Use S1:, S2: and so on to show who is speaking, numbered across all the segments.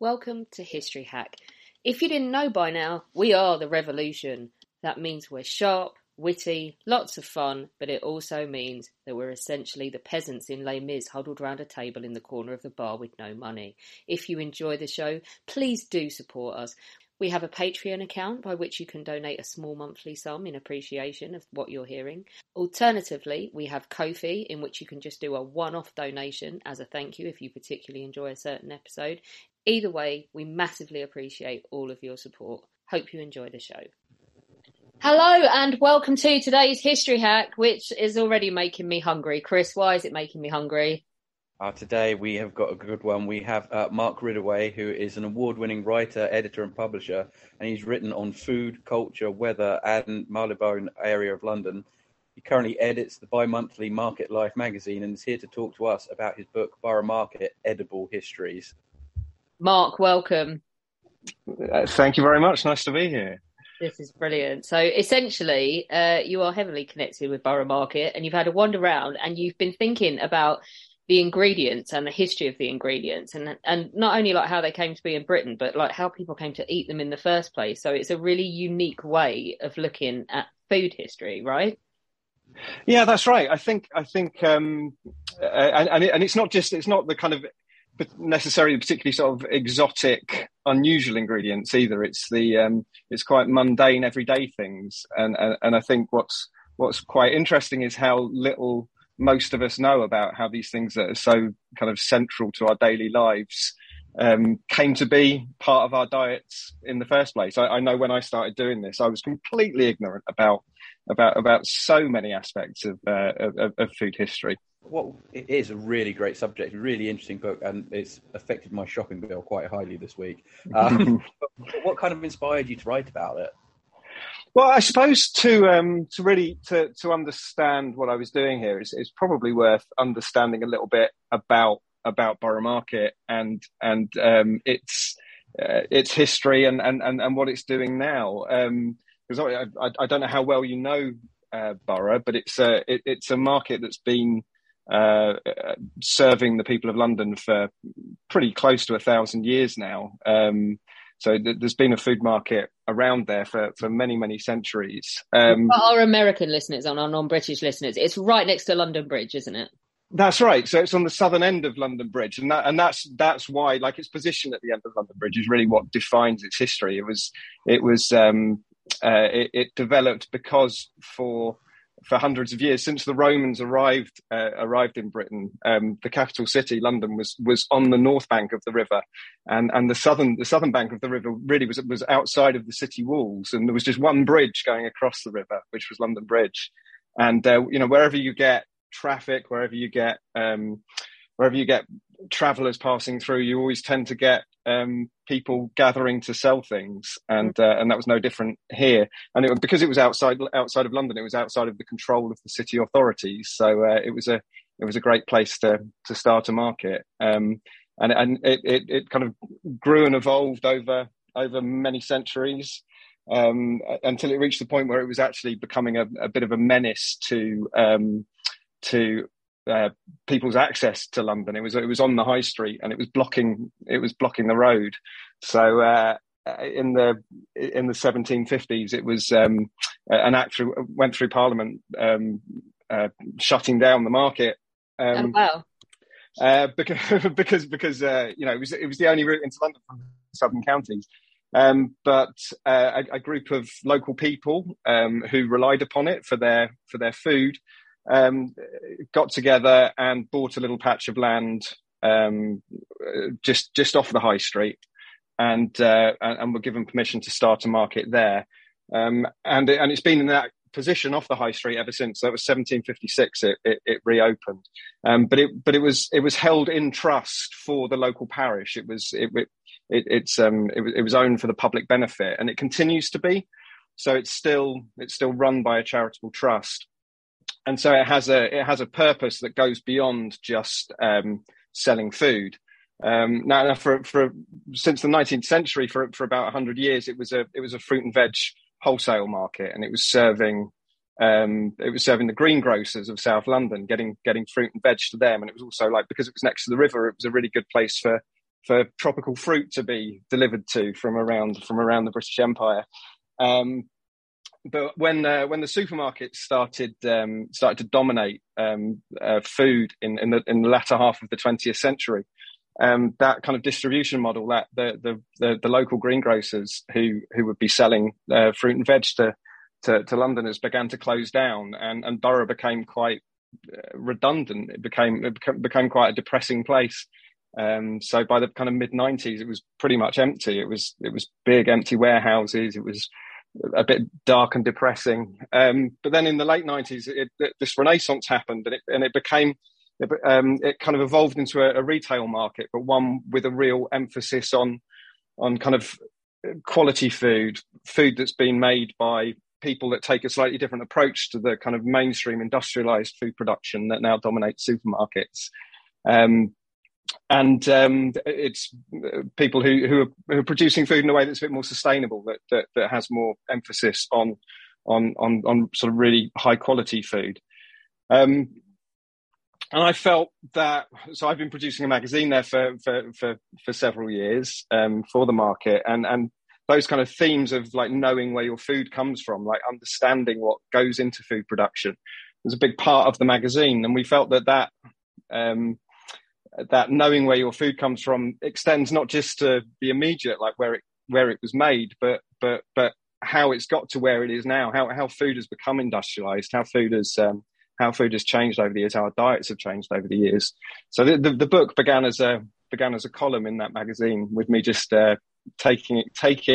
S1: Welcome to History Hack. If you didn't know by now, we are the revolution. That means we're sharp, witty, lots of fun, but it also means that we're essentially the peasants in Les Mis huddled round a table in the corner of the bar with no money. If you enjoy the show, please do support us. We have a Patreon account by which you can donate a small monthly sum in appreciation of what you're hearing. Alternatively, we have Ko-fi, in which you can just do a one-off donation as a thank you if you particularly enjoy a certain episode. Either way, we massively appreciate all of your support. Hope you enjoy the show. Hello and welcome to today's History Hack, which is already making me hungry. Chris, why is it making me hungry?
S2: Today we have got a good one. We have Mark Ridaway, who is an award-winning writer, editor and publisher, and he's written on food, culture, weather and Marylebone area of London. He currently edits the bi-monthly Market Life magazine and is here to talk to us about his book, Borough Market, Edible Histories.
S1: Mark, welcome.
S3: Thank you very much. Nice to be here.
S1: This is brilliant. So essentially, you are heavily connected with Borough Market and you've had a wander around and you've been thinking about the ingredients and the history of the ingredients and not only like how they came to be in Britain, but like how people came to eat them in the first place. So it's a really unique way of looking at food history, right?
S3: Yeah, that's right. I think, and it's not the kind of necessarily particularly sort of exotic, unusual ingredients either. It's it's quite mundane, everyday things, and I think what's quite interesting is how little most of us know about how these things that are so kind of central to our daily lives came to be part of our diets in the first place. I know when I started doing this, I was completely ignorant about so many aspects of food history.
S2: Well, it is a really great subject, a really interesting book, and it's affected my shopping bill quite highly this week. What kind of inspired you to write about it?
S3: Well, I suppose to really understand what I was doing here is probably worth understanding a little bit about Borough Market and its history and what it's doing now. Because I don't know how well you know Borough, but it's a market that's been serving the people of London for pretty close to 1,000 years now. So there's been a food market around there for many, many centuries.
S1: Our American listeners and our non-British listeners, it's right next to London Bridge, isn't it?
S3: That's right. So it's on the southern end of London Bridge, and that's why, like, its position at the end of London Bridge is really what defines its history. It developed because for hundreds of years, since the Romans arrived in Britain, the capital city, London, was on the north bank of the river, and the southern bank of the river really was outside of the city walls, and there was just one bridge going across the river, which was London Bridge. And wherever you get traffic, wherever you get travellers passing through, you always tend to get people gathering to sell things, and that was no different here. And because it was outside of London, it was outside of the control of the city authorities. So it was a great place to start a market, and it kind of grew and evolved over many centuries until it reached the point where it was actually becoming a bit of a menace to people's access to London. It was on the high street and it was blocking the road. So in the 1750s, it was an act went through Parliament shutting down the market.
S1: Oh, wow.
S3: Because it was the only route into London from the southern counties. But a group of local people who relied upon it for their food got together and bought a little patch of land just off the high street, and were given permission to start a market there. And it's been in that position off the high street ever since. So it was 1756 it reopened, but it was held in trust for the local parish. It was owned for the public benefit, and it continues to be. So it's still run by a charitable trust. And so it has a purpose that goes beyond just selling food. Now, since the 19th century, for about 100 years, it was a fruit and veg wholesale market, and it was serving the greengrocers of South London, getting fruit and veg to them. And it was also, like, because it was next to the river, it was a really good place for tropical fruit to be delivered to from around the British Empire. But when the supermarkets started to dominate food in the latter half of the 20th century, that kind of distribution model, that the local greengrocers who would be selling fruit and veg to Londoners began to close down, and Borough became quite redundant. It became quite a depressing place. So by the kind of mid-90s, it was pretty much empty. It was big empty warehouses. It was a bit dark and depressing. But then in the late 90s, this renaissance happened, and it became. It kind of evolved into a retail market, but one with a real emphasis on kind of quality food that's been made by people that take a slightly different approach to the kind of mainstream industrialized food production that now dominates supermarkets. It's people who are producing food in a way that's a bit more sustainable, that has more emphasis on sort of really high quality food. And I felt that, so I've been producing a magazine there for several years for the market, and those kind of themes of like knowing where your food comes from, like understanding what goes into food production, was a big part of the magazine. And we felt that knowing where your food comes from extends not just to the immediate, like where it was made, but how it's got to where it is now, how food has become industrialized, how food has changed over the years, how our diets have changed over the years. So the book began as a column in that magazine, with me just taking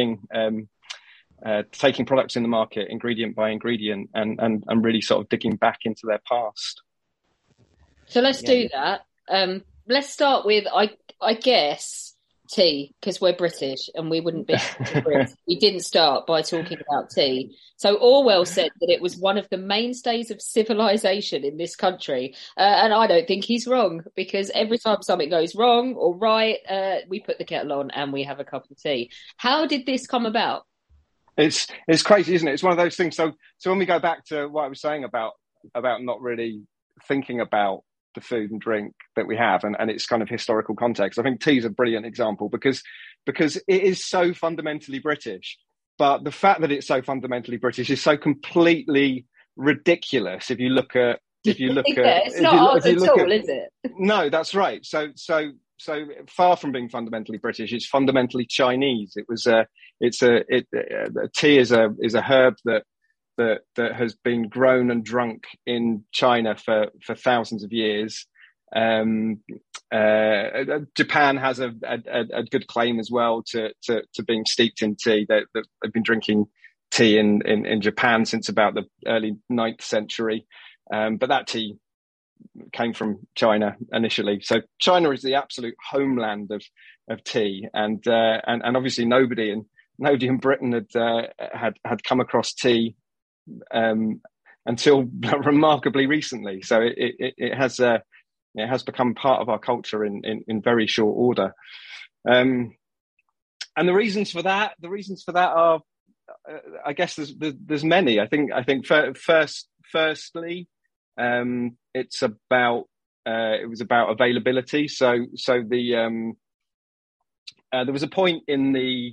S3: products in the market, ingredient by ingredient, and really sort of digging back into their past.
S1: So let's do that. Let's start with, I guess, tea, because we're British and we wouldn't be Brits. We didn't start by talking about tea. So Orwell said that it was one of the mainstays of civilization in this country. And I don't think he's wrong, because every time something goes wrong or right, we put the kettle on and we have a cup of tea. How did this come about?
S3: It's crazy, isn't it? It's one of those things. So when we go back to what I was saying about not really thinking about the food and drink that we have and its kind of historical context, I think tea is a brilliant example, because it is so fundamentally British. But the fact that it's so fundamentally British is so completely ridiculous if you look at
S1: it's not ours at all, is it?
S3: No, that's right. So far from being fundamentally British, it's fundamentally Chinese. Tea is a herb that has been grown and drunk in China for thousands of years. Japan has a good claim as well to being steeped in tea. They've been drinking tea in Japan since about the early 9th century. But that tea came from China initially. So China is the absolute homeland of tea, and obviously nobody in Britain had come across tea until remarkably recently. So it has become part of our culture in very short order. And the reasons for that are, I guess there's many. I think firstly, it was about availability. So there was a point in the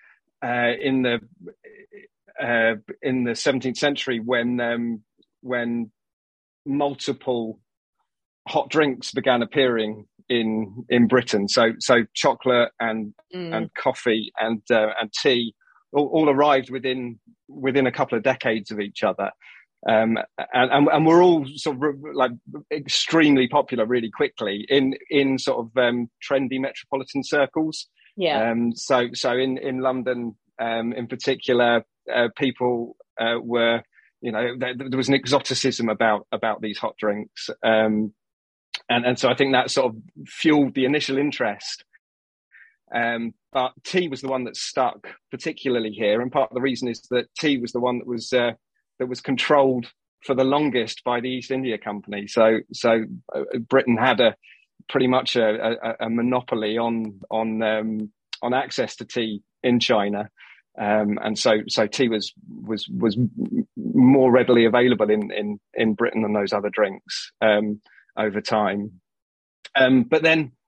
S3: 17th century when multiple hot drinks began appearing in Britain. So chocolate and coffee and tea all arrived within a couple of decades of each other. And we're all sort of like extremely popular really quickly in sort of trendy metropolitan circles.
S1: Yeah.
S3: So in London, in particular, people were, there was an exoticism about these hot drinks. And so I think that sort of fueled the initial interest. But tea was the one that stuck particularly here. And part of the reason is that tea was the one that was controlled for the longest by the East India Company. So Britain had pretty much a monopoly on access to tea in China. And so tea was more readily available in Britain than those other drinks over time. But then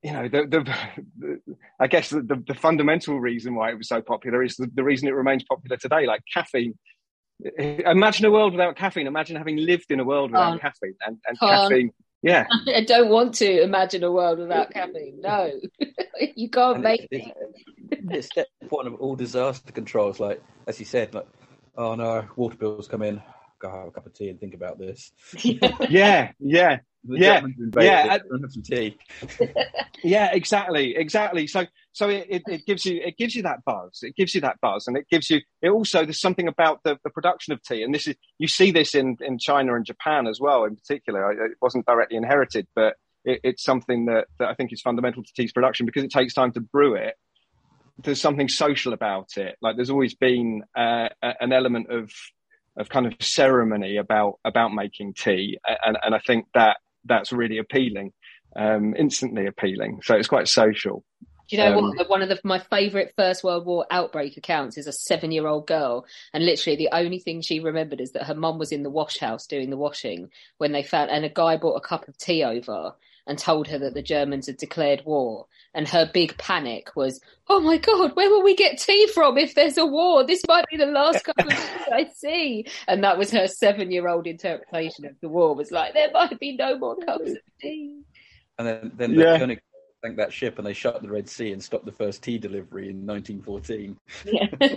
S3: I guess the fundamental reason why it was so popular is the reason it remains popular today. Like caffeine. Imagine a world without caffeine. Imagine having lived in a world without caffeine and caffeine. Yeah.
S1: I don't want to imagine a world without caffeine. No, you can't make it.
S2: It's step one of all disaster controls. Like, as you said, like, oh no, water bills come in. Go have a cup of tea and think about this.
S3: Yeah.
S2: Have some tea.
S3: Yeah, exactly. So it gives you that buzz. It gives you that buzz, and it also there's something about the production of tea, and you see this in China and Japan as well. In particular, it wasn't directly inherited, but it's something that I think is fundamental to tea's production because it takes time to brew it. There's something social about it. Like there's always been an element of kind of ceremony about making tea, and I think that's really appealing, instantly appealing. So it's quite social.
S1: Do you know what? One of my favourite First World War outbreak accounts is a 7-year-old girl, and literally the only thing she remembered is that her mum was in the wash house doing the washing when they found, and a guy brought a cup of tea over and told her that the Germans had declared war. And her big panic was, oh my God, where will we get tea from if there's a war? This might be the last cup of tea I see. And that was her 7-year-old interpretation of the war, was like, there might be no more cups of tea.
S2: And then the Koenig sank that ship and they shut the Red Sea and stopped the first tea delivery in 1914.
S1: Yeah.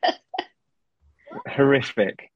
S3: Horrific.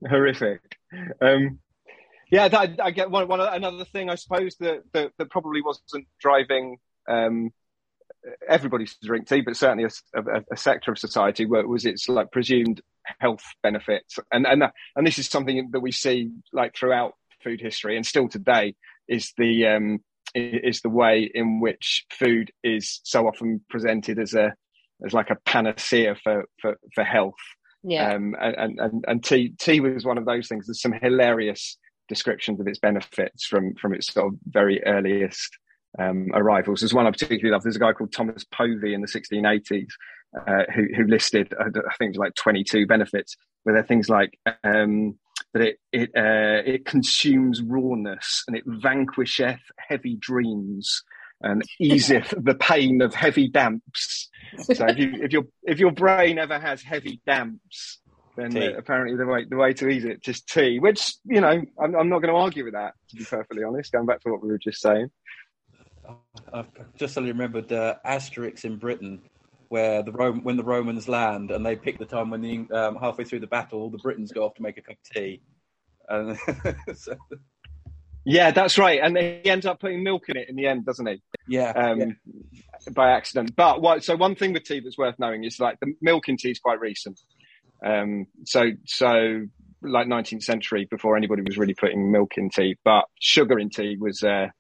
S3: I get another thing, I suppose, that probably wasn't driving everybody to drink tea, but certainly a sector of society was its like presumed health benefits, and this is something that we see like throughout food history and still today is the way in which food is so often presented as like a panacea for health.
S1: Yeah.
S3: And tea was one of those things. There's some hilarious descriptions of its benefits from its sort of very earliest arrivals. There's one I particularly love. There's a guy called Thomas Povey in the 1680s who listed, I think it was like 22 benefits, where there are things like that it consumes rawness and it vanquisheth heavy dreams and easeth the pain of heavy damps. So if your brain ever has heavy damps, then apparently the way to ease it just tea. Which I'm not going to argue with that, to be perfectly honest. Going back to what we were just saying.
S2: I've just suddenly remembered Asterix in Britain, where when the Romans land and they pick the time when halfway through the battle, all the Britons go off to make a cup of tea. And
S3: yeah, that's right. And he ends up putting milk in it in the end, doesn't he?
S2: Yeah.
S3: By accident. But one thing with tea that's worth knowing is like the milk in tea is quite recent. So like 19th century, before anybody was really putting milk in tea, but sugar in tea was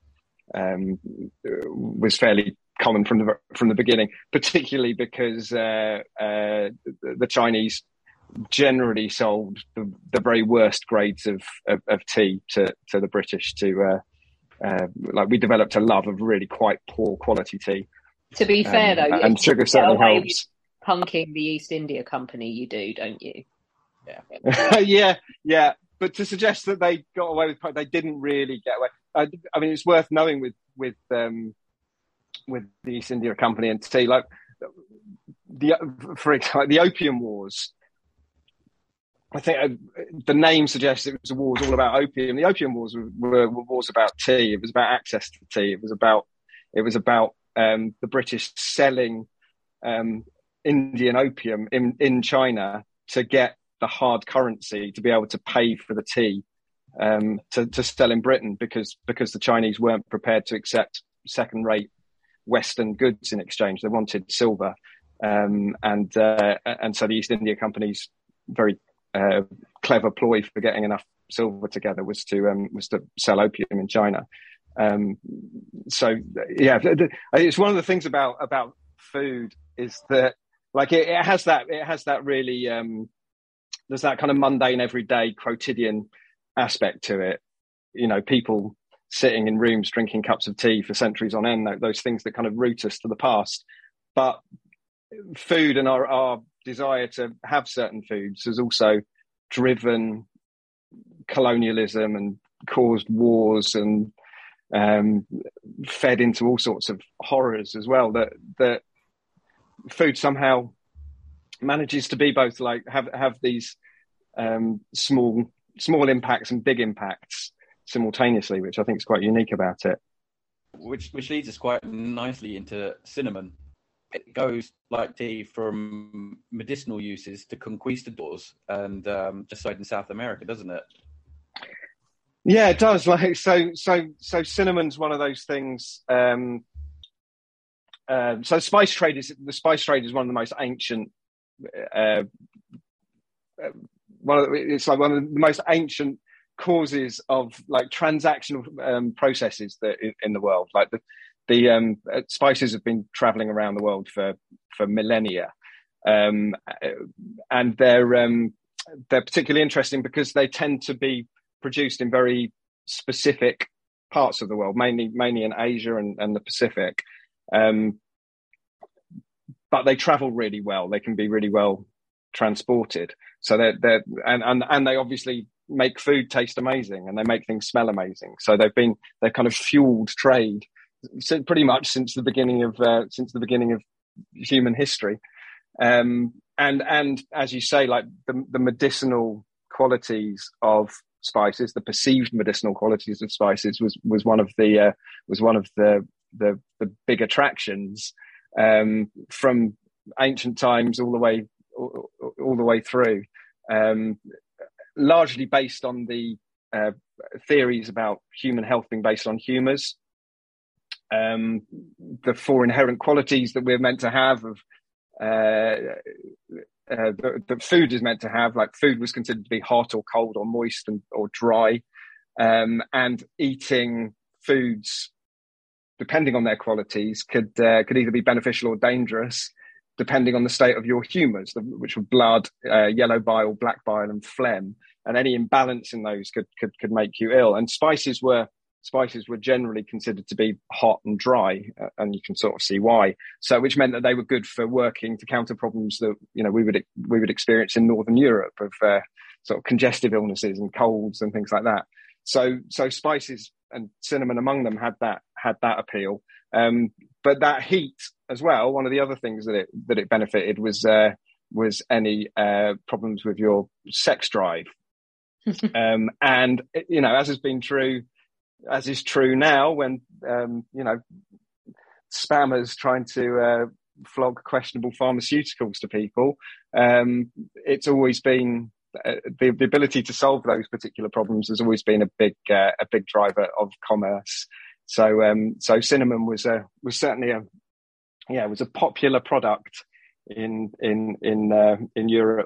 S3: fairly common from the beginning, particularly because the Chinese generally sold the very worst grades of tea to the British. Like we developed a love of really quite poor quality tea.
S1: To be fair, though,
S3: and sugar certainly helps.
S1: Punking the East India Company, you do, don't you?
S3: Yeah. yeah. But to suggest that they got away with, they didn't really get away. I mean, it's worth knowing with the East India Company and tea, like for example, the Opium Wars. I think the name suggests it was wars all about opium. The Opium Wars were wars about tea. It was about access to tea. It was about the British selling Indian opium in China to get the hard currency to be able to pay for the tea to sell in Britain, because the Chinese weren't prepared to accept second-rate Western goods in exchange. They wanted silver, and so the East India Company's very clever ploy for getting enough silver together was to sell opium in China. So yeah, it's one of the things about food is that like it has that really there's that kind of mundane, everyday, quotidian aspect to it. People sitting in rooms drinking cups of tea for centuries on end, those things that kind of root us to the past. But food and our desire to have certain foods has also driven colonialism and caused wars and fed into all sorts of horrors as well. That food somehow manages to be both like have these small impacts and big impacts simultaneously, which I think is quite unique about it.
S2: Which leads us quite nicely into cinnamon. It goes like tea from medicinal uses to conquistadors and just in South America, doesn't it?
S3: Yeah, it does. Like so cinnamon's one of those things. So the spice trade is one of the most ancient. It's like one of the most ancient causes of like transactional processes that in the world. Like the spices have been traveling around the world for millennia, and they're particularly interesting because they tend to be produced in very specific parts of the world, mainly in Asia and the Pacific. But they travel really well. They can be really well transported. So they're they obviously make food taste amazing, and they make things smell amazing. So they've kind of fueled trade pretty much since the beginning of human history. And as you say, like the medicinal qualities of spices, the perceived medicinal qualities of spices was one of the big attractions from ancient times all the way through, largely based on the theories about human health being based on humours. The four inherent qualities that we're meant to have of that food is meant to have, like food was considered to be hot or cold or moist or dry, and eating foods depending on their qualities could either be beneficial or dangerous depending on the state of your humours, which were blood, yellow bile, black bile and phlegm, and any imbalance in those could make you ill. And spices were generally considered to be hot and dry, and you can sort of see why. So, which meant that they were good for working to counter problems that we would experience in Northern Europe of sort of congestive illnesses and colds and things like that. So spices and cinnamon among them had that appeal. But that heat as well. One of the other things that it benefited was any problems with your sex drive. And as is true now, when spammers trying to flog questionable pharmaceuticals to people, it's always been the ability to solve those particular problems has always been a big driver of commerce. So cinnamon was certainly a popular product in Europe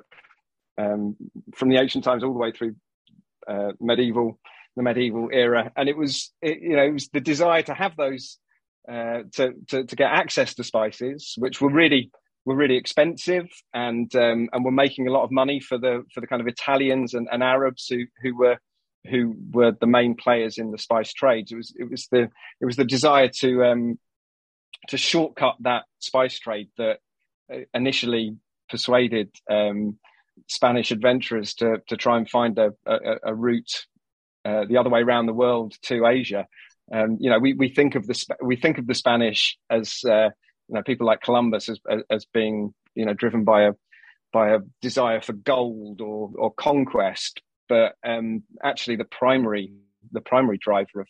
S3: from the ancient times all the way through the medieval era, and it was the desire to have those to get access to spices, which were really expensive, and were making a lot of money for the kind of Italians and Arabs who were the main players in the spice trades. It was the desire to shortcut that spice trade that initially persuaded Spanish adventurers to try and find a route the other way around the world to Asia. We think of the Spanish as people like Columbus as being driven by a desire for gold or conquest, but actually the primary driver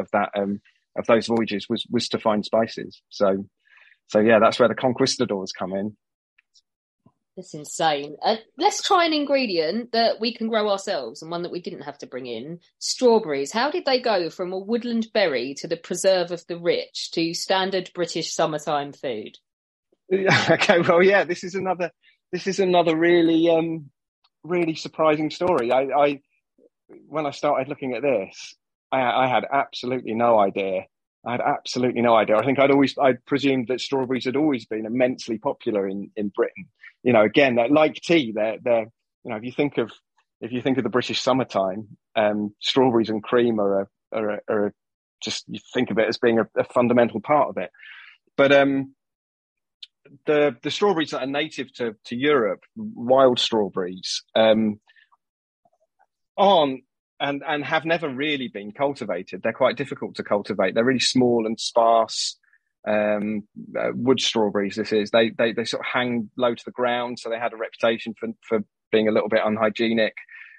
S3: of those voyages was to find spices. So yeah, that's where the conquistadors come in.
S1: That's insane. Let's try an ingredient that we can grow ourselves and one that we didn't have to bring in. Strawberries. How did they go from a woodland berry to the preserve of the rich to standard British summertime food?
S3: Okay, well, yeah, this is another really really surprising story. I when I started looking at this, I had absolutely no idea. I think I'd presumed that strawberries had always been immensely popular in Britain. Again, like tea, they're if you think of the British summertime, strawberries and cream are just, you think of it as being a fundamental part of it. But the strawberries that are native to Europe, wild strawberries, aren't and have never really been cultivated. They're quite difficult to cultivate. They're really small and sparse. Wood strawberries. This is they sort of hang low to the ground, so they had a reputation for being a little bit unhygienic.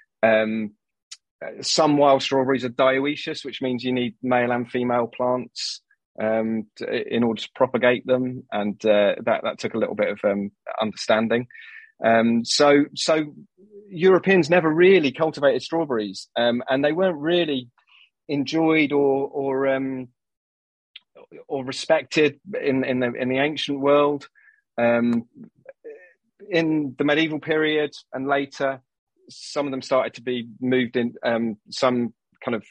S3: Some wild strawberries are dioecious, which means you need male and female plants in order to propagate them, and that took a little bit of understanding. So Europeans never really cultivated strawberries, and they weren't really enjoyed or respected in the ancient world. In the medieval period and later, some of them started to be moved in. Some kind of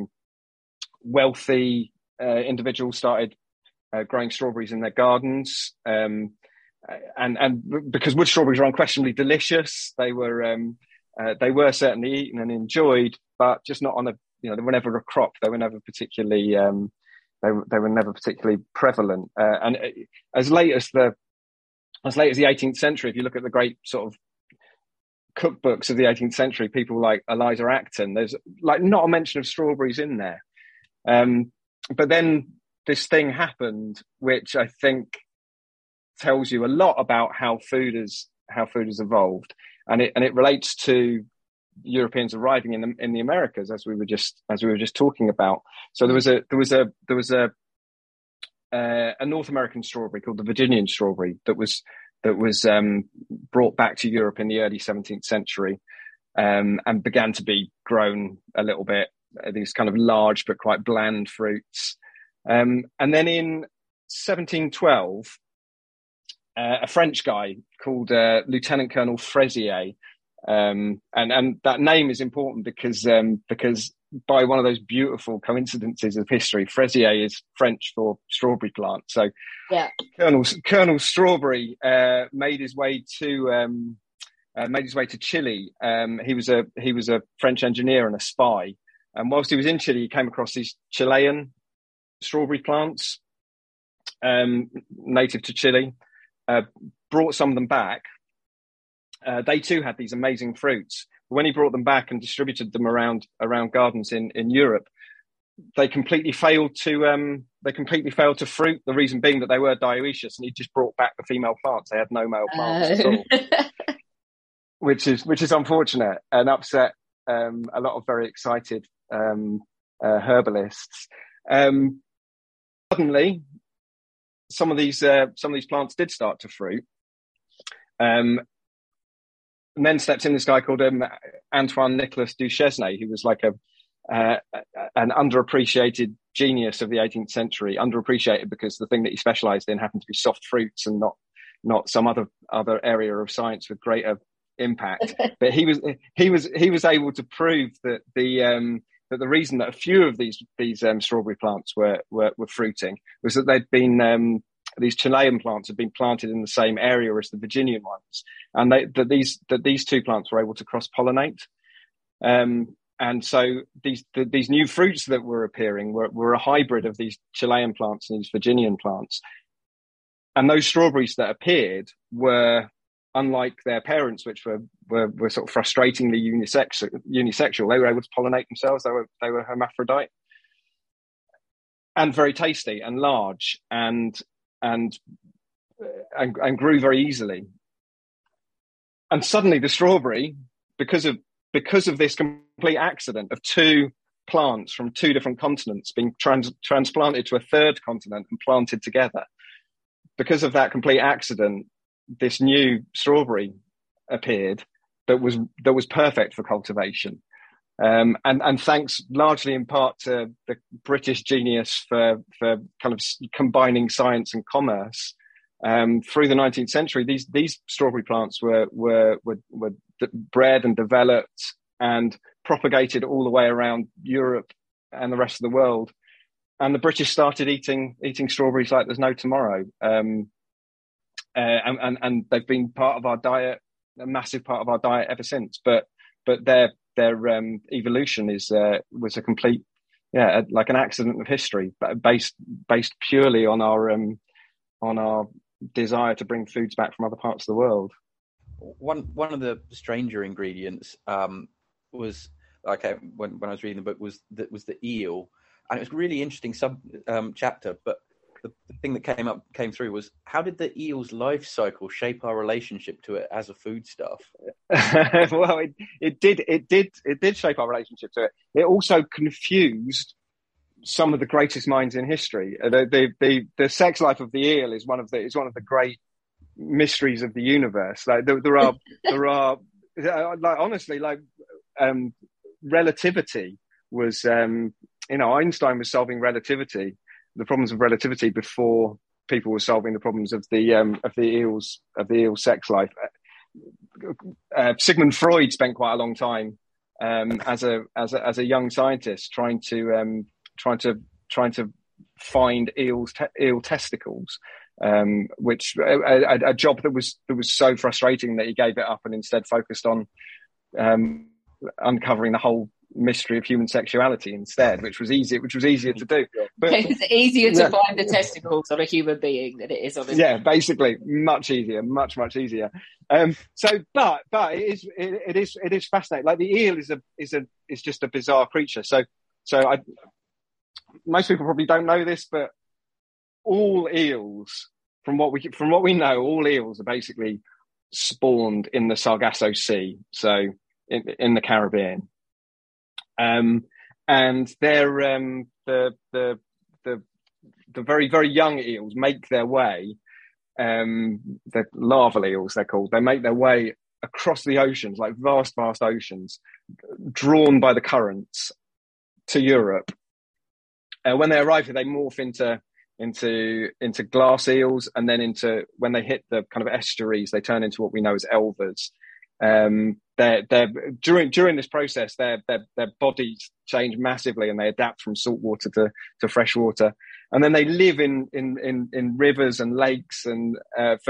S3: wealthy individuals started growing strawberries in their gardens, and because wood strawberries are unquestionably delicious, they were certainly eaten and enjoyed, but just not on a, they were never a crop. They were never particularly they were never particularly prevalent. And as late as the 18th century, if you look at the great sort of cookbooks of the 18th century, people like Eliza Acton, there's like not a mention of strawberries in there. But then this thing happened, which I think tells you a lot about how food has evolved, and it relates to Europeans arriving in the Americas, as we were just talking about. So there was a North American strawberry called the Virginian strawberry that was brought back to Europe in the early 17th century, and began to be grown a little bit. These kind of large but quite bland fruits, and then in 1712, a French guy called Lieutenant Colonel Fraisier. And that name is important because by one of those beautiful coincidences of history, Fraisier is French for strawberry plant. So
S1: yeah,
S3: Colonel Strawberry made his way to Chile. He was a French engineer and a spy. And whilst he was in Chile, he came across these Chilean strawberry plants, native to Chile. Brought some of them back. They too had these amazing fruits. But when he brought them back and distributed them around gardens in Europe, they completely failed to fruit. The reason being that they were dioecious, and he just brought back the female plants. They had no male plants at all, which is unfortunate and upset a lot of very excited herbalists. Suddenly, some of these plants did start to fruit. And then stepped in this guy called Antoine Nicolas Duchesne, who was like an underappreciated genius of the 18th century. Underappreciated because the thing that he specialised in happened to be soft fruits and not some other area of science with greater impact. But he was able to prove that the reason that a few of these strawberry plants were fruiting was that they'd been these Chilean plants had been planted in the same area as the Virginian ones, and that these two plants were able to cross-pollinate. And so these new fruits that were appearing were a hybrid of these Chilean plants and these Virginian plants. And those strawberries that appeared were, unlike their parents, which were sort of frustratingly unisexual, they were able to pollinate themselves. They were hermaphrodite, and very tasty and large and grew very easily. And suddenly the strawberry, because of this complete accident of two plants from two different continents being transplanted to a third continent and planted together, because of that complete accident, this new strawberry appeared that was perfect for cultivation. And thanks largely in part to the British genius for kind of combining science and commerce, through the 19th century, these strawberry plants were bred and developed and propagated all the way around Europe and the rest of the world. And the British started eating strawberries like there's no tomorrow. And they've been part of our diet, a massive part of our diet ever since. But their evolution was a complete, like an accident of history, based purely on our desire to bring foods back from other parts of the world.
S2: One of the stranger ingredients was when I was reading the book was the eel, and it was a really interesting chapter. But the thing that came through was, how did the eel's life cycle shape our relationship to it as a foodstuff?
S3: Well, it did shape our relationship to it. It also confused some of the greatest minds in history. The sex life of the eel is one of the great mysteries of the universe. Like there are like, honestly, like relativity was Einstein was solving the problems of relativity before people were solving the problems of the eel's sex life. Sigmund Freud spent quite a long time as a young scientist trying to find eel testicles, which a job that was so frustrating that he gave it up and instead focused on uncovering the whole mystery of human sexuality instead, which was easier to do.
S1: But it's easier to find the testicles on a human being than it is on a
S3: basically much easier, much easier. But it is fascinating. Like the eel is just a bizarre creature. So most people probably don't know this, but all eels, from what we know, all eels are basically spawned in the Sargasso Sea, so in the Caribbean. And they're the very, very young eels make their way, the larval eels they're called, they make their way across the oceans, like vast oceans, drawn by the currents to Europe. When they arrive here, they morph into glass eels, and then when they hit the kind of estuaries, they turn into what we know as elvers. During this process, their bodies change massively, and they adapt from saltwater to freshwater, and then they live in rivers and lakes, and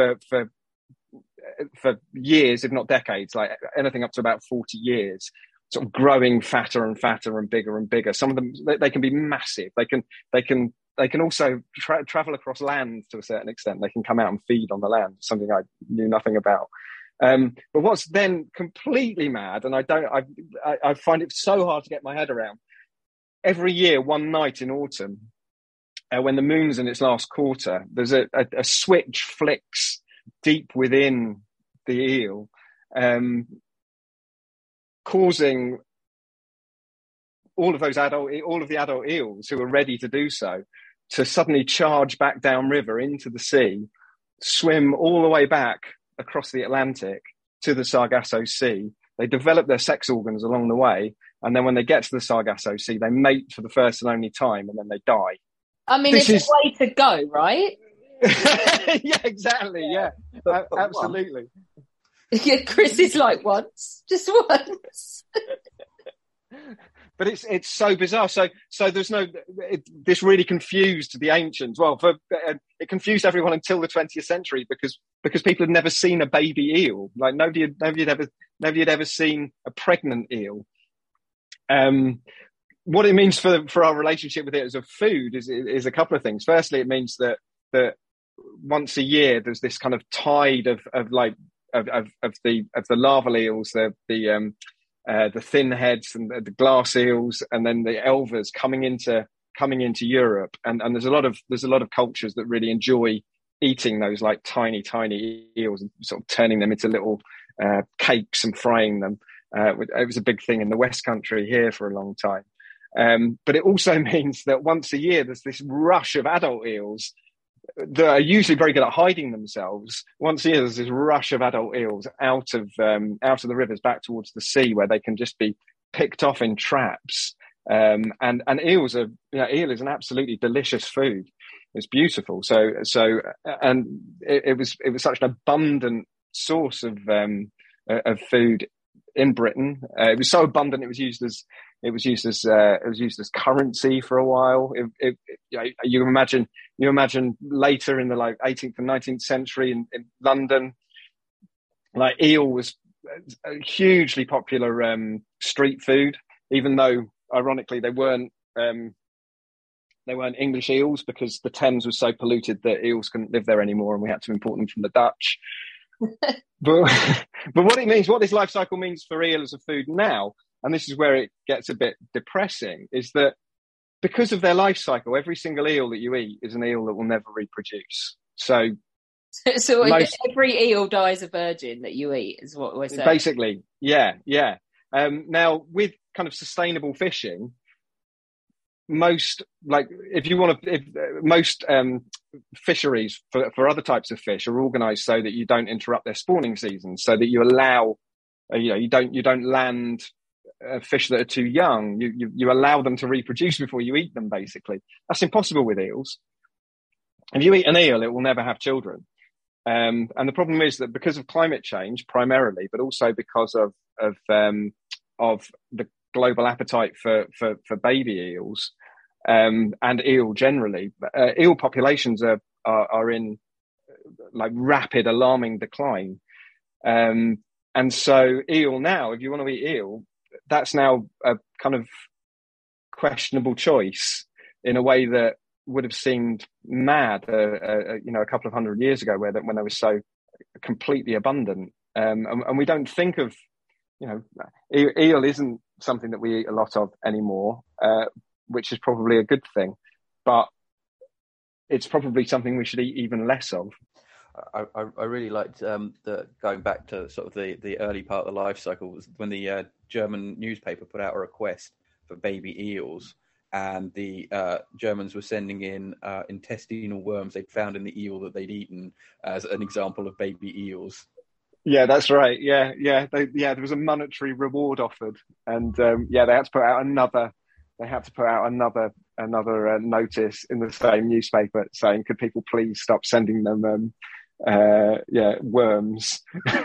S3: for years, if not decades, like anything up to about 40 years, sort of growing fatter and fatter and bigger. Some of them, they can be massive. They can also travel across land to a certain extent. They can come out and feed on the land, something I knew nothing about. But what's then completely mad, and I find it so hard to get my head around. Every year, one night in autumn, when the moon's in its last quarter, there's a switch flicks deep within the eel, causing all of the adult eels who are ready to do so to suddenly charge back downriver into the sea, swim all the way back across the Atlantic to the Sargasso Sea. They develop their sex organs along the way, and then when they get to the Sargasso Sea, they mate for the first and only time, and then they die.
S1: I mean, it's a way to go, right?
S3: Yeah, exactly. Yeah, absolutely.
S1: Yeah, Chris is like, just once.
S3: But it's so bizarre. So there's this really confused the ancients. Well, it confused everyone until the 20th century because people had never seen a baby eel. Like nobody had ever seen a pregnant eel. What it means for our relationship with it as a food is a couple of things. Firstly, it means that once a year there's this kind of tide of the larval eels, the thin heads and the glass eels, and then the elvers coming into Europe, and there's a lot of cultures that really enjoy eating those like tiny eels and sort of turning them into little cakes and frying them. It was a big thing in the West Country here for a long time. But it also means that once a year there's this rush of adult eels that are usually very good at hiding themselves. Once a year there's this rush of adult eels out of the rivers back towards the sea, where they can just be picked off in traps. And eel is an absolutely delicious food. It's beautiful. So it was such an abundant source of food in Britain. It was so abundant it was used as currency for a while. You imagine later in the 18th and 19th century in London, like eel was a hugely popular street food, even though ironically they weren't English eels, because the Thames was so polluted that eels couldn't live there anymore, and we had to import them from the Dutch. But what this life cycle means for eel as a food now and this is where it gets a bit depressing, is that because of their life cycle, every single eel that you eat is an eel that will never reproduce. So
S1: every eel dies a virgin that you eat, is what we're saying.
S3: Basically, yeah. Now, with kind of sustainable fishing, most fisheries for other types of fish are organised so that you don't interrupt their spawning season, so that you allow, you don't land fish that are too young. You allow them to reproduce before you eat them. Basically, that's impossible with eels. If you eat an eel, it will never have children. And the problem is that because of climate change, primarily, but also because of the global appetite for baby eels, and eel generally, eel populations are in like rapid, alarming decline. And so eel now, if you want to eat eel, that's now a kind of questionable choice in a way that would have seemed mad, a couple of 100 years ago, when they were so completely abundant. And we don't think of, eel isn't something that we eat a lot of anymore, which is probably a good thing, but it's probably something we should eat even less of.
S2: I really liked going back to sort of the early part of the life cycle, was when the German newspaper put out a request for baby eels, and the Germans were sending in intestinal worms they'd found in the eel that they'd eaten as an example of baby eels.
S3: Yeah, that's right. Yeah. There was a monetary reward offered, and they had to put out another. They had to put out another notice in the same newspaper saying, "Could people please stop sending them worms?"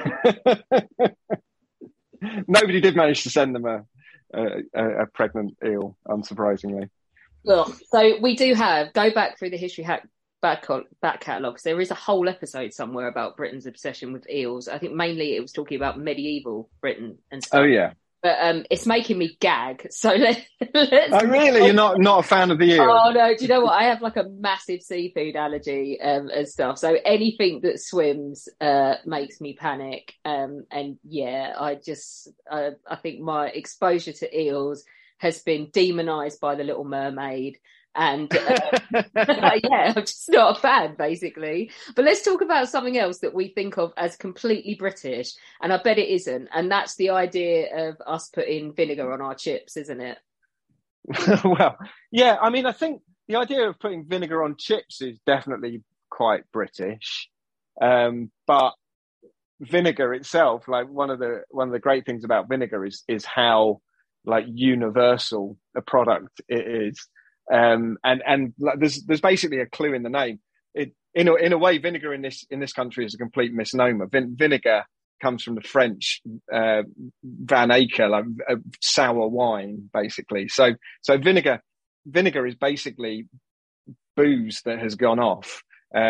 S3: Nobody did manage to send them a pregnant eel, unsurprisingly.
S1: Well, so we do go back through the History Hack back catalogue. There is a whole episode somewhere about Britain's obsession with eels. I think mainly it was talking about medieval Britain and stuff.
S3: Oh yeah.
S1: But it's making me gag. So let's.
S3: Oh really? You're not a fan of the eel?
S1: Oh no! Do you know what? I have like a massive seafood allergy and stuff. So anything that swims makes me panic. And yeah, I think my exposure to eels has been demonised by The Little Mermaid. And I'm just not a fan, basically. But let's talk about something else that we think of as completely British, and I bet it isn't. And that's the idea of us putting vinegar on our chips, isn't it?
S3: Well, yeah. I mean, I think the idea of putting vinegar on chips is definitely quite British. But vinegar itself, like one of the great things about vinegar is how like universal a product it is. And there's basically a clue in the name. In a way, vinegar in this country is a complete misnomer. Vinegar comes from the French Van Acre, like sour wine, basically. So vinegar is basically booze that has gone off.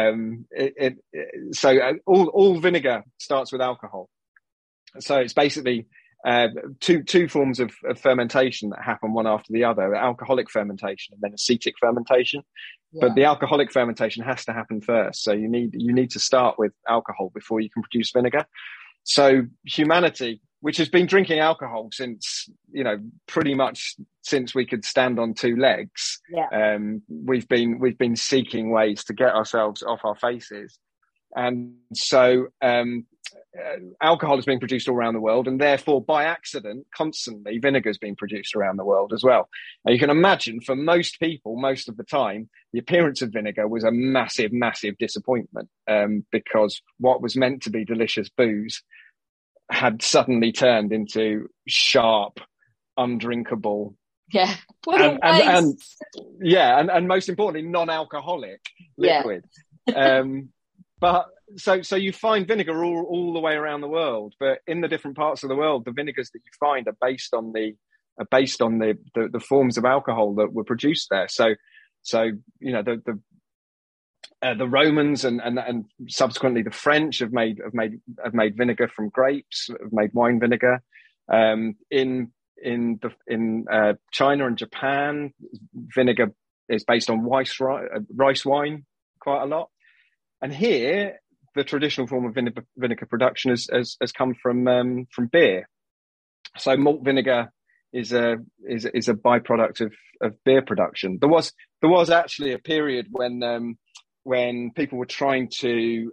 S3: So all vinegar starts with alcohol. So it's basically two forms of fermentation that happen one after the other: alcoholic fermentation and then acetic fermentation. Yeah. But the alcoholic fermentation has to happen first. So you need to start with alcohol before you can produce vinegar. So humanity, which has been drinking alcohol since, pretty much since we could stand on two legs, we've been seeking ways to get ourselves off our faces. And so alcohol is being produced all around the world, and therefore by accident constantly vinegar is being produced around the world as well. Now you can imagine, for most people, most of the time, the appearance of vinegar was a massive disappointment, because what was meant to be delicious booze had suddenly turned into sharp, undrinkable, and most importantly, non-alcoholic liquid. But so you find vinegar all the way around the world, but in the different parts of the world, the vinegars that you find are based on the forms of alcohol that were produced there. So the Romans and subsequently the French have made vinegar from grapes, have made wine vinegar. In China and Japan, vinegar is based on rice wine quite a lot. And here, the traditional form of vinegar production has come from beer. So malt vinegar is a byproduct of beer production. There was actually a period when people were trying to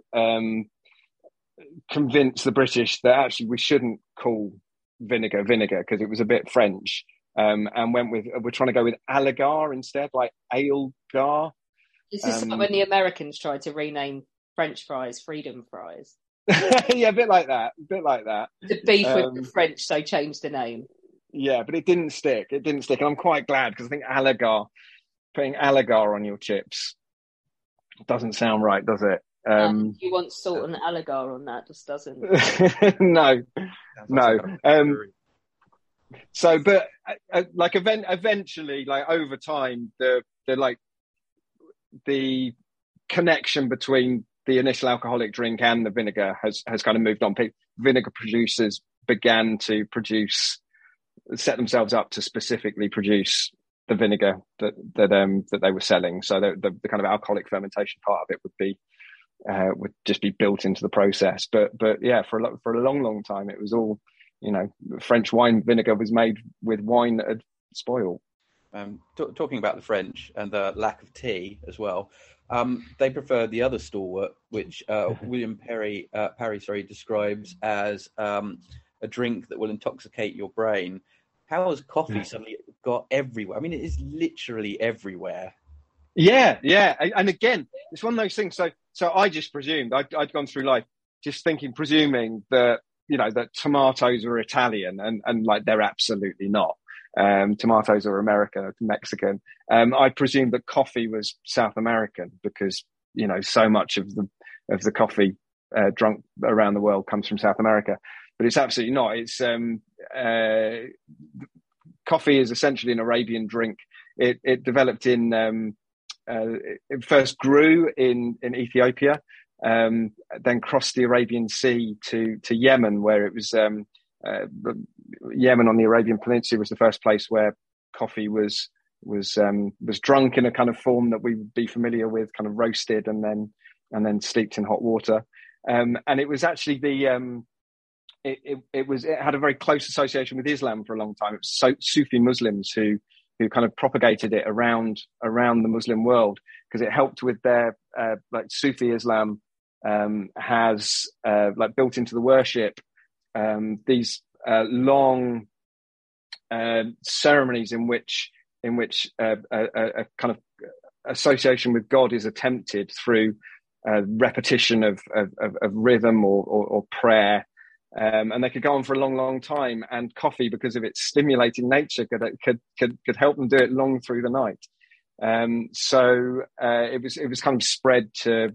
S3: convince the British that actually we shouldn't call vinegar because it was a bit French, and we're trying to go with Allegar instead, like Alegar.
S1: This is like when the Americans tried to rename French fries freedom fries.
S3: Yeah, a bit like that.
S1: The beef with the French, so changed the name.
S3: Yeah, but it didn't stick. And I'm quite glad, because I think putting Allegar on your chips doesn't sound right, does it?
S1: You want salt and Allegar on that, just doesn't.
S3: No. So, but like eventually, like over time, the connection between the initial alcoholic drink and the vinegar has kind of moved on. Vinegar producers began to set themselves up to specifically produce the vinegar that they were selling. So the kind of alcoholic fermentation part of it would just be built into the process. But yeah, for a long time, it was all, French wine vinegar was made with wine that had spoiled.
S2: Talking about the French and the lack of tea as well, they prefer the other stalwart, which William Parry describes as a drink that will intoxicate your brain. How has coffee suddenly got everywhere? I mean, it is literally everywhere.
S3: Yeah. And again, it's one of those things. So I just presumed, I'd gone through life just presuming that, that tomatoes are Italian, and like they're absolutely not. Tomatoes are Mexican. I presumed that coffee was South American, because, so much of the coffee drunk around the world comes from South America. But it's absolutely not. It's coffee is essentially an Arabian drink. It developed it first grew in Ethiopia, then crossed the Arabian Sea to Yemen, where it was Yemen on the Arabian Peninsula was the first place where coffee was drunk in a kind of form that we would be familiar with, kind of roasted and then steeped in hot water. And it was actually it had a very close association with Islam for a long time. It was Sufi Muslims who kind of propagated it around the Muslim world, because it helped with their like Sufi Islam has like built into the worship these long ceremonies in which a kind of association with God is attempted through repetition of rhythm or prayer. And they could go on for a long time, and coffee, because of its stimulating nature, could help them do it long through the night. So it was kind of spread to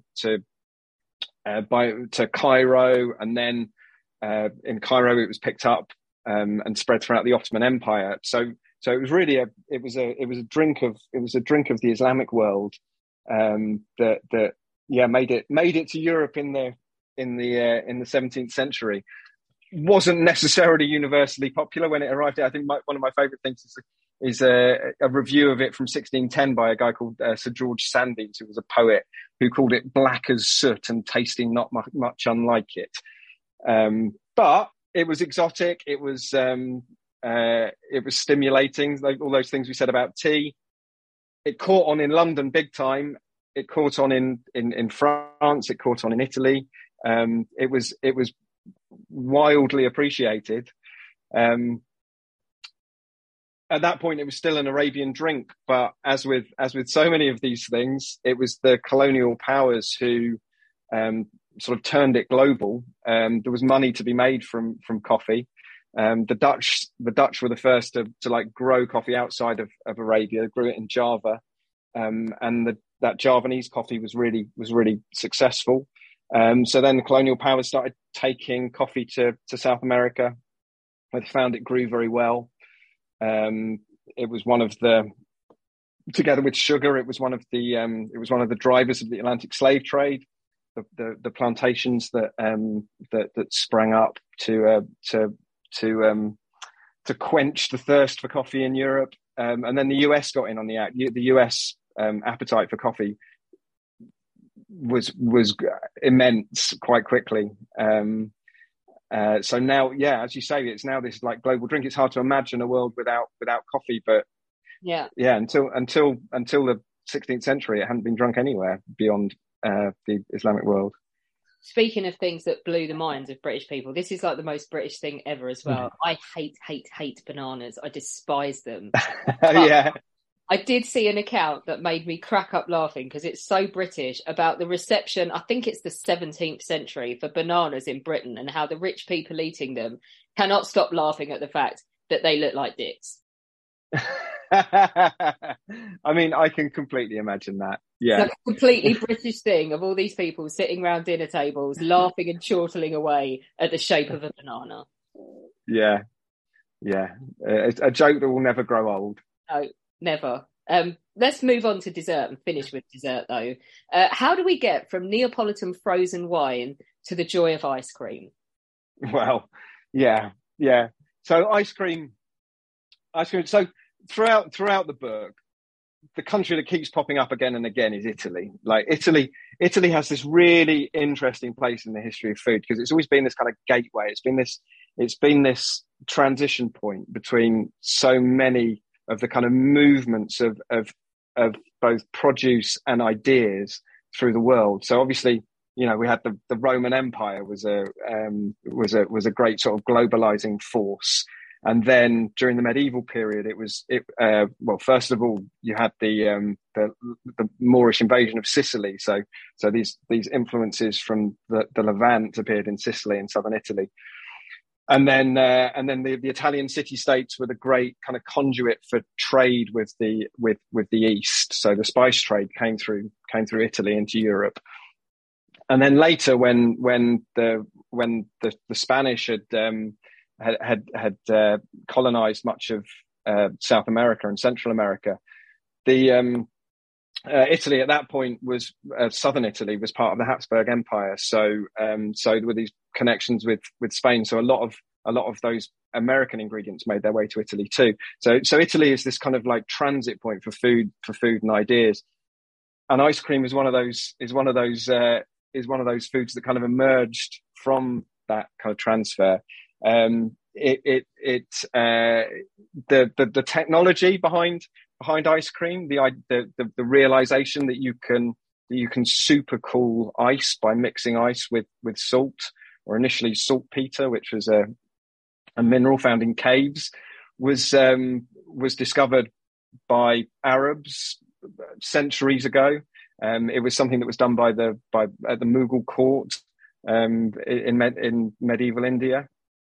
S3: Cairo, and then in Cairo it was picked up and spread throughout the Ottoman Empire. So it was really a drink of the Islamic world that made it to Europe in the 17th century. Wasn't necessarily universally popular when it arrived here. I think one of my favourite things is a review of it from 1610 by a guy called Sir George Sandys, who was a poet, who called it black as soot and tasting not much unlike it. But it was exotic. It was stimulating. Like all those things we said about tea. It caught on in London big time. It caught on in France. It caught on in Italy. It was wildly appreciated. At that point, it was still an Arabian drink, but as with so many of these things, it was the colonial powers who sort of turned it global. There was money to be made from coffee. The Dutch were the first to like grow coffee outside of Arabia, grew it in Java, and that Javanese coffee was really successful. So then the colonial powers started taking coffee to South America, where they found it grew very well. It was one of the, together with sugar, it was one of the drivers of the Atlantic slave trade. The plantations that sprang up to quench the thirst for coffee in Europe, and then the US got in on the act. The US appetite for coffee was immense quite quickly, So now, yeah, as you say, it's now this like global drink. It's hard to imagine a world without coffee, but
S1: Yeah.
S3: until the 16th century, it hadn't been drunk anywhere beyond the Islamic world.
S1: Speaking of things that blew the minds of British people, this is like the most British thing ever as well. I hate bananas. I despise them.
S3: Yeah.
S1: I did see an account that made me crack up laughing because it's so British about the reception, I think it's the 17th century, for bananas in Britain and how the rich people eating them cannot stop laughing at the fact that they look like dicks.
S3: I mean, I can completely imagine that. Yeah.
S1: It's like a completely British thing of all these people sitting around dinner tables laughing and chortling away at the shape of a banana.
S3: Yeah. Yeah. A joke that will never grow old.
S1: No, never. Let's move on to dessert and finish with dessert though. How do we get from Neapolitan frozen wine to the joy of ice cream?
S3: Well, yeah. So ice cream. So throughout the book, the country that keeps popping up again and again is Italy. Like Italy has this really interesting place in the history of food because it's always been this kind of gateway. It's been this transition point between so many of the kind of movements of both produce and ideas through the world. So obviously, you know, we had the Roman Empire was a great sort of globalizing force. And then during the medieval period, well, first of all, you had the Moorish invasion of Sicily. So these influences from the Levant appeared in Sicily and southern Italy. And then the Italian city-states were the great kind of conduit for trade with the East. So the spice trade came through Italy into Europe. And then later, when the Spanish had colonized much of South America and Central America, Italy at that point was southern Italy was part of the Habsburg Empire. So there were these connections with Spain. So a lot of those American ingredients made their way to Italy too. So Italy is this kind of like transit point for food and ideas. And ice cream is one of those foods that kind of emerged from that kind of transfer. The technology behind ice cream, the realization that you can super cool ice by mixing ice with salt, or initially saltpeter, which was a mineral found in caves, was discovered by Arabs centuries ago. It was something that was done at the Mughal court in medieval India.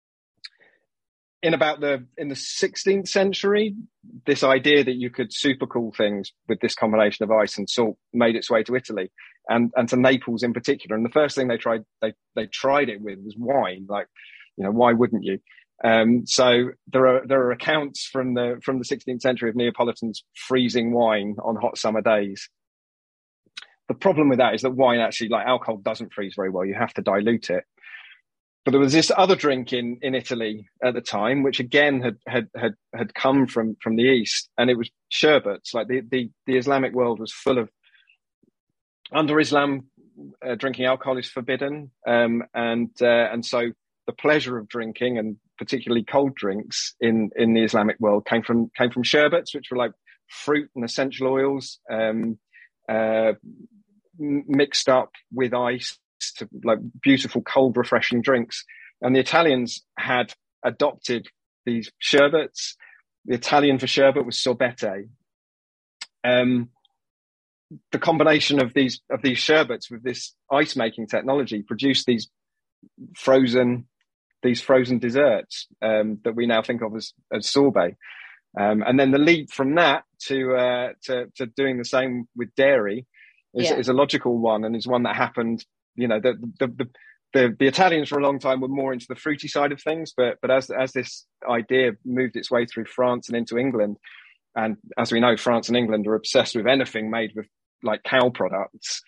S3: In the 16th century, this idea that you could super cool things with this combination of ice and salt made its way to Italy and to Naples in particular. And the first thing they tried it with was wine. Like, you know, why wouldn't you? So there are accounts from the 16th century of Neapolitans freezing wine on hot summer days. The problem with that is that wine actually, like alcohol, doesn't freeze very well. You have to dilute it. But there was this other drink in Italy at the time, which again had come from the East, and it was sherbets. Like the Islamic world was full of, under Islam, drinking alcohol is forbidden, and so the pleasure of drinking, and particularly cold drinks in the Islamic world, came from sherbets, which were like fruit and essential oils mixed up with ice to like beautiful cold refreshing drinks. And the Italians had adopted these sherbets. The Italian for sherbet was sorbete. The combination of these sherbets with this ice making technology produced these frozen desserts that we now think of as sorbet. And then the leap from that to doing the same with dairy is a logical one, and is one that happened. You know, the Italians for a long time were more into the fruity side of things, but as this idea moved its way through France and into England, and as we know, France and England are obsessed with anything made with like cow products.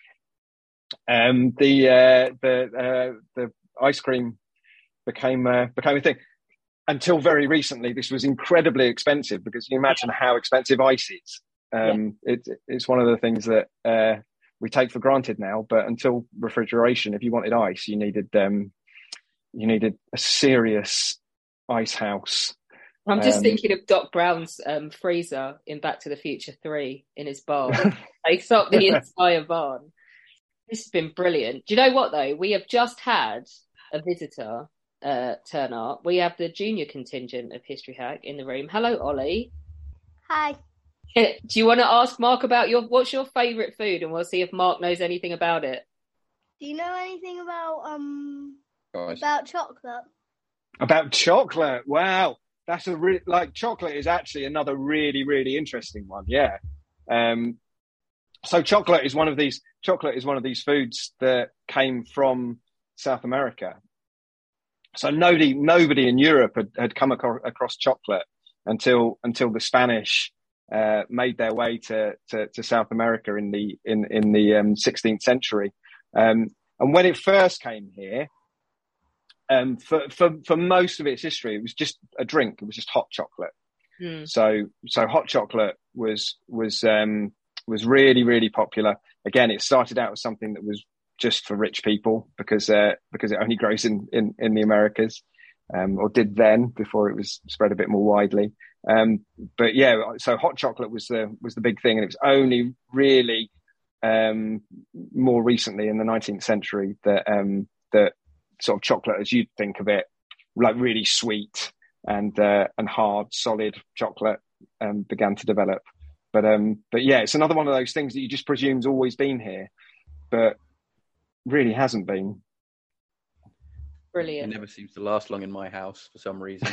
S3: The ice cream became a thing. Until very recently, this was incredibly expensive, because you imagine how expensive ice is. It's one of the things that we take for granted now, but until refrigeration, if you wanted ice, you needed you needed a serious ice house.
S1: I'm just thinking of Doc Brown's freezer in Back to the Future 3 in his barn. Takes up the entire barn. This has been brilliant. Do you know what, though? We have just had a visitor turn up. We have the junior contingent of History Hack in the room. Hello, Ollie.
S4: Hi.
S1: Do you want to ask Mark about what's your favourite food, and we'll see if Mark knows anything about it.
S4: Do you know anything about chocolate?
S3: About chocolate? Wow, that's chocolate is actually another really, really interesting one. Yeah. So chocolate is one of these foods that came from South America. So nobody in Europe had come across chocolate until the Spanish made their way to South America in the 16th century. And when it first came here, for most of its history, it was just a drink. It was just hot chocolate. So hot chocolate was really, really popular. Again, it started out as something that was just for rich people because it only grows in the Americas, or did then before it was spread a bit more widely. But yeah, so hot chocolate was the big thing, and it was only really more recently in the 19th century that sort of chocolate, as you'd think of it, like really sweet and hard, solid chocolate, began to develop. But yeah, it's another one of those things that you just presume's always been here, but really hasn't been.
S1: Brilliant.
S2: It never seems to last long in my house for some reason.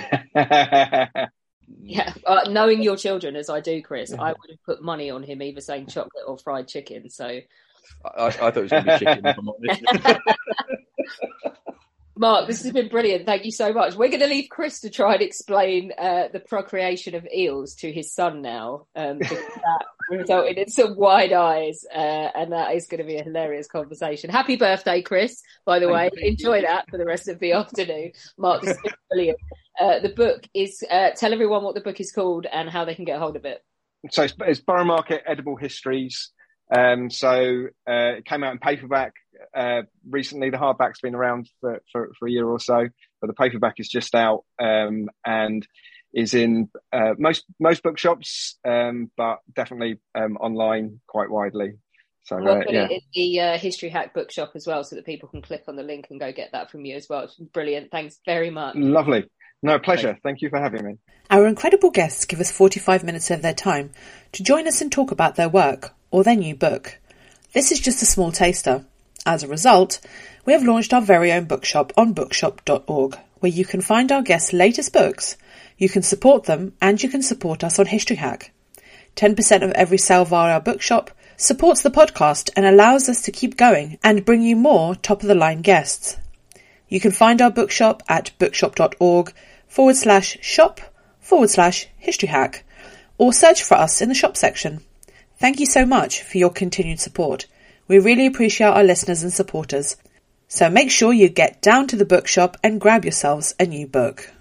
S1: Yeah, knowing your children as I do, Chris, I would have put money on him either saying chocolate or fried chicken. So
S2: I thought it was going to be chicken, if I'm honest.
S1: Mark, this has been brilliant. Thank you so much. We're going to leave Chris to try and explain the procreation of eels to his son now, because that resulted in some wide eyes, and that is going to be a hilarious conversation. Happy birthday, Chris, by the way. Enjoy that for the rest of the afternoon. Mark, this has been brilliant. The book is, tell everyone what the book is called and how they can get hold of it.
S3: So it's Borough Market Edible Histories. It came out in paperback recently. The hardback's been around for a year or so, but the paperback is just out, and is in most bookshops, but definitely online quite widely. So
S1: we'll put it in the History Hack bookshop as well, so that people can click on the link and go get that from you as well. It's brilliant. Thanks very much.
S3: Lovely. No, pleasure. Thank you for having me.
S5: Our incredible guests give us 45 minutes of their time to join us and talk about their work or their new book. This is just a small taster. As a result, we have launched our very own bookshop on bookshop.org, where you can find our guests' latest books, you can support them, and you can support us on History Hack. 10% of every sale via our bookshop supports the podcast and allows us to keep going and bring you more top-of-the-line guests. You can find our bookshop at bookshop.org/shop/History Hack, or search for us in the shop section. Thank you so much for your continued support. We really appreciate our listeners and supporters. So make sure you get down to the bookshop and grab yourselves a new book.